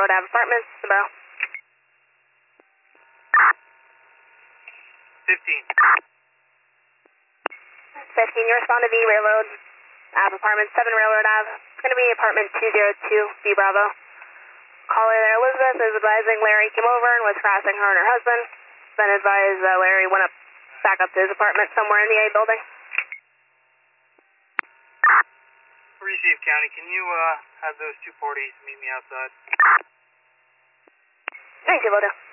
Railroad Ave Apartments, Sabaro. 15. 15, you respond to the Railroad Ave Apartments, 7 Railroad Ave. It's going to be apartment 202, B Bravo. Caller there, Elizabeth, is advising Larry came over and was harassing her and her husband. Then advised Larry went back up to his apartment somewhere in the A building. Receive County, can you have those two parties meet me outside? Thank you, Lodo.